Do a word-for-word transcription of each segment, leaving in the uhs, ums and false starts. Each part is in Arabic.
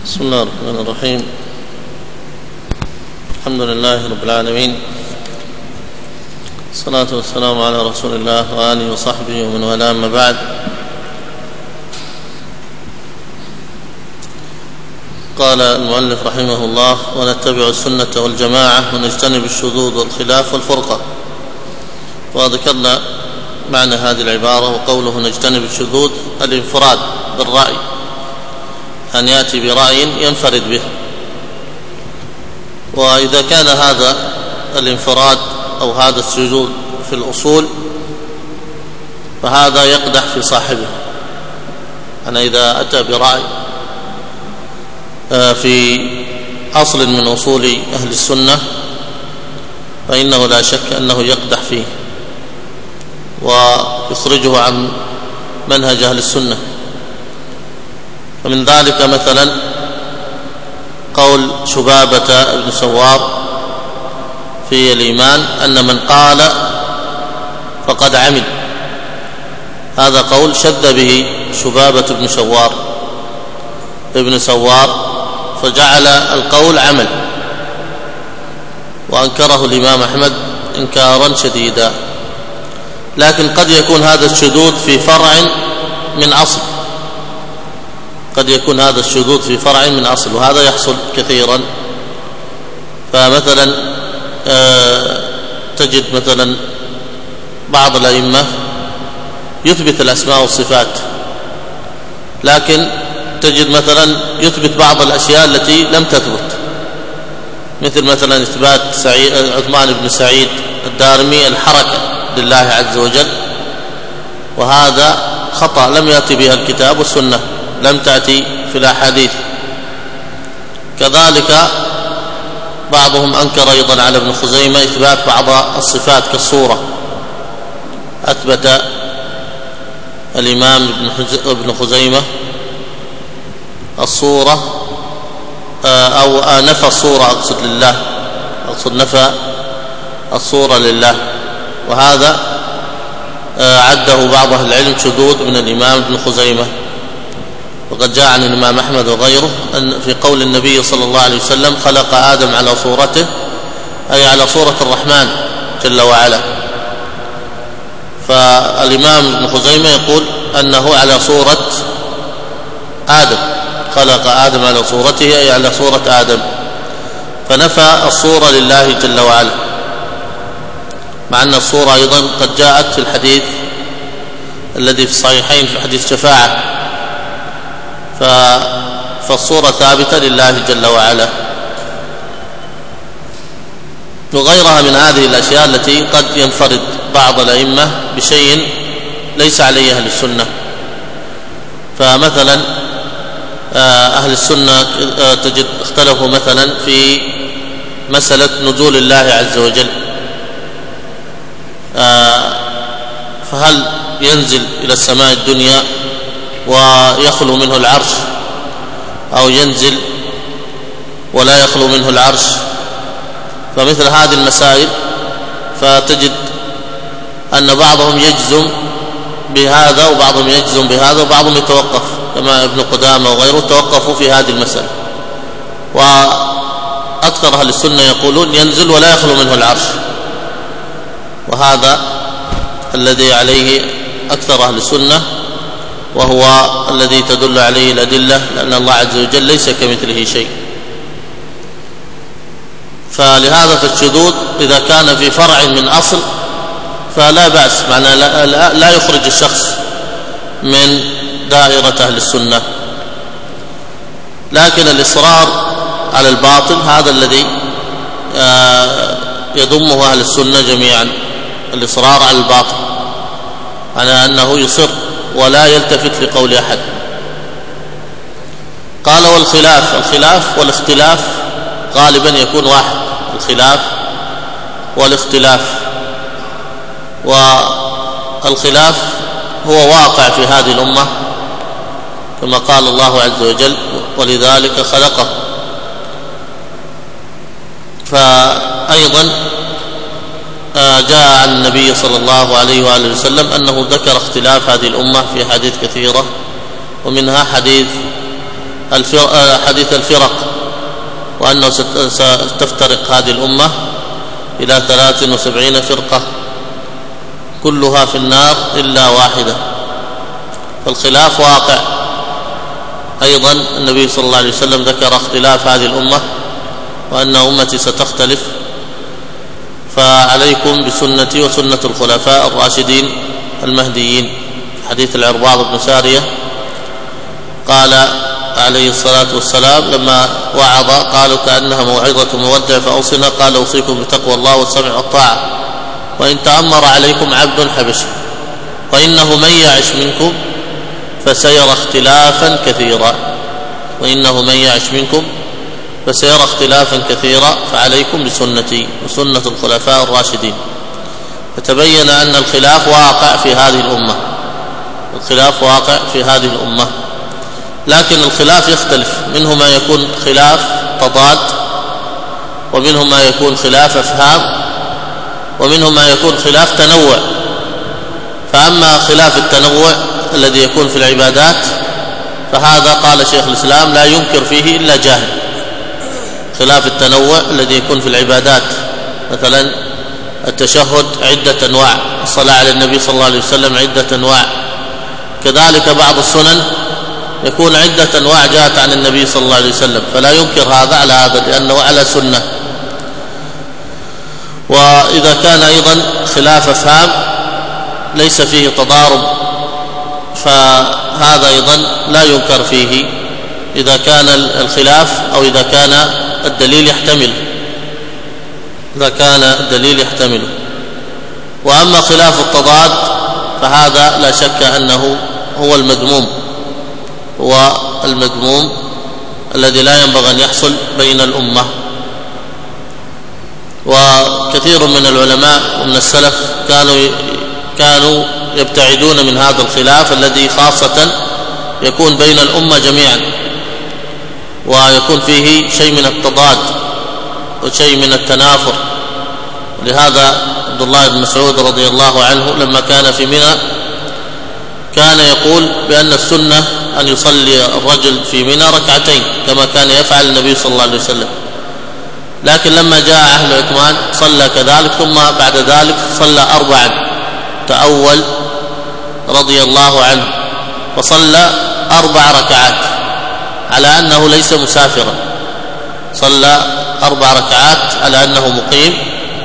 بسم الله الرحمن الرحيم. الحمد لله رب العالمين، الصلاة والسلام على رسول الله وآله وصحبه ومن والاه، أما بعد. قال المؤلف رحمه الله: ونتبع السنة والجماعة ونجتنب الشذوذ والخلاف والفرقة. وذكرنا معنى هذه العبارة، وقوله نجتنب الشذوذ الانفراد بالرأي، أن يأتي برأي ينفرد به. وإذا كان هذا الانفراد أو هذا الشذوذ في الأصول فهذا يقدح في صاحبه. أنا إذا أتى برأي في أصل من أصول أهل السنة فإنه لا شك أنه يقدح فيه ويخرجه عن منهج أهل السنة. ومن ذلك مثلا قول شبابة بن سوار في الإيمان أن من قال فقد عمل. هذا قول شذ به شبابة بن سوار ابن سوار فجعل القول عمل، وأنكره الإمام أحمد إنكارا شديدا. لكن قد يكون هذا الشذوذ في فرع من أصل، قد يكون هذا الشذوذ في فرع من أصل، وهذا يحصل كثيرا. فمثلا تجد مثلا بعض الأئمة يثبت الأسماء والصفات، لكن تجد مثلا يثبت بعض الأشياء التي لم تثبت، مثل مثلا إثبات عثمان بن سعيد الدارمي الحركة لله عز وجل، وهذا خطأ لم يأتي بها الكتاب والسنة، لم تأتي في الأحاديث. كذلك بعضهم أنكر أيضا على ابن خزيمة إثبات بعض الصفات كالصورة. أثبت الإمام ابن خزيمة الصورة أو نفى الصورة، أقصد لله، أقصد نفى الصورة لله، وهذا عده بعض أهل العلم شذوذ من الإمام ابن خزيمة. وقد جاء عن الإمام أحمد وغيره أن في قول النبي صلى الله عليه وسلم: خلق آدم على صورته، أي على صورة الرحمن جل وعلا. فالإمام ابن خزيمة يقول أنه على صورة آدم، خلق آدم على صورته أي على صورة آدم، فنفى الصورة لله جل وعلا، مع أن الصورة أيضا قد جاءت في الحديث الذي في الصحيحين في حديث شفاعة، فالصورة ثابتة لله جل وعلا. وغيرها من هذه الأشياء التي قد ينفرد بعض الأئمة بشيء ليس عليه أهل السنة. فمثلا أهل السنة تجد اختلفوا مثلا في مسألة نزول الله عز وجل، فهل ينزل إلى السماء الدنيا ويخلو منه العرش، أو ينزل ولا يخلو منه العرش؟ فمثل هذه المسائل فتجد أن بعضهم يجزم بهذا وبعضهم يجزم بهذا وبعضهم يتوقف، كما ابن قدامة وغيره توقفوا في هذه المسألة. وأكثر أهل السنة يقولون ينزل ولا يخلو منه العرش، وهذا الذي عليه أكثر أهل السنة، وهو الذي تدل عليه الأدلة، لأن الله عز وجل ليس كمثله شيء. فلهذا فالشذوذ إذا كان في فرع من أصل فلا بأس، معناه لا, لا, لا يخرج الشخص من دائرة أهل السنة. لكن الإصرار على الباطل هذا الذي يضمه أهل السنة جميعا، الإصرار على الباطل، على أنه يصر ولا يلتفت لقول أحد. قال: والخلاف، الخلاف والاختلاف غالبا يكون واحد، الخلاف والاختلاف. والخلاف هو واقع في هذه الأمة كما قال الله عز وجل: ولذلك خلقه. فأيضا جاء عن النبي صلى الله عليه وآله وسلم أنه ذكر اختلاف هذه الأمة في حديث كثيرة، ومنها حديث حديث الفرق، وأنه ستفترق هذه الأمة إلى ثلاث وسبعين فرقة كلها في النار إلا واحدة. فالخلاف واقع. أيضا النبي صلى الله عليه وسلم ذكر اختلاف هذه الأمة وأن أمتي ستختلف، فعليكم بسنتي وسنة الخلفاء الراشدين المهديين. في حديث العرباض بن سارية قال عليه الصلاة والسلام لما وعظ قالوا كأنها موعظة مودع فأوصنا، قال أوصيكم بتقوى الله والسمع والطاعة، وإن تأمر عليكم عبد حبشي، وإنه من يعش منكم فسيرى اختلافا كثيرا، وإنه من يعش منكم فسيرى اختلافا كثيرا، فعليكم بسنتي وسنة الخلفاء الراشدين. فتبين أن الخلاف واقع في هذه الأمة، الخلاف واقع في هذه الأمة، لكن الخلاف يختلف، منه ما يكون خلاف تضاد، ومنه ما يكون خلاف أفهام، ومنه ما يكون خلاف تنوع. فأما خلاف التنوع الذي يكون في العبادات فهذا قال شيخ الإسلام لا ينكر فيه إلا جاهل. خلاف التنوع الذي يكون في العبادات، مثلا التشهد عدة أنواع، الصلاة على النبي صلى الله عليه وسلم عدة أنواع، كذلك بعض السنن يكون عدة أنواع جاءت عن النبي صلى الله عليه وسلم، فلا ينكر هذا على هذا لأنه على سنة. وإذا كان أيضا خلاف أفهام ليس فيه تضارب فهذا أيضا لا ينكر فيه إذا كان الخلاف أو إذا كان الدليل يحتمل، إذا كان الدليل يحتمله. وأما خلاف التضاد فهذا لا شك أنه هو المذموم، هو المذموم الذي لا ينبغي أن يحصل بين الأمة. وكثير من العلماء ومن السلف كانوا كانوا يبتعدون من هذا الخلاف الذي خاصة يكون بين الأمة جميعا، ويكون فيه شيء من التضاد وشيء من التنافر. لهذا عبد الله بن مسعود رضي الله عنه لما كان في منى كان يقول بأن السنة أن يصلي الرجل في منى ركعتين كما كان يفعل النبي صلى الله عليه وسلم، لكن لما جاء أهل عثمان صلى كذلك، ثم بعد ذلك صلى أربعا، تأول رضي الله عنه فصلى أربع ركعات على أنه ليس مسافرا، صلى أربع ركعات على أنه مقيم.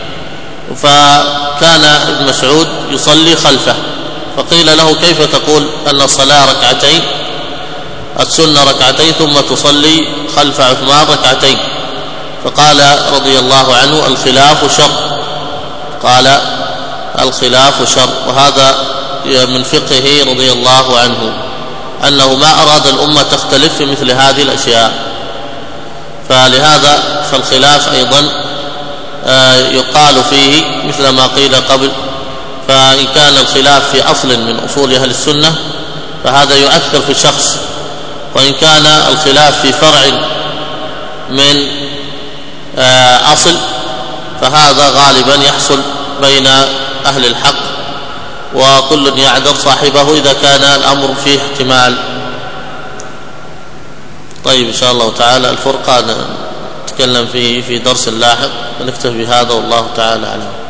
فكان ابن مسعود يصلي خلفه، فقيل له كيف تقول أن الصلاة ركعتين، السنة ركعتين، ثم تصلي خلف عثمان ركعتين؟ فقال رضي الله عنه الخلاف شر، قال الخلاف شر. وهذا من فقهه رضي الله عنه أنه ما أراد الأمة تختلف في مثل هذه الأشياء. فلهذا فالخلاف أيضا يقال فيه مثل ما قيل قبل، فإن كان الخلاف في أصل من أصول أهل السنة فهذا يؤثر في الشخص، وإن كان الخلاف في فرع من أصل فهذا غالبا يحصل بين أهل الحق، وكل يعذر صاحبه إذا كان الأمر فيه احتمال. طيب إن شاء الله تعالى الفرقان نتكلم فيه في درس لاحق، ونكتفي بهذا والله تعالى أعلم.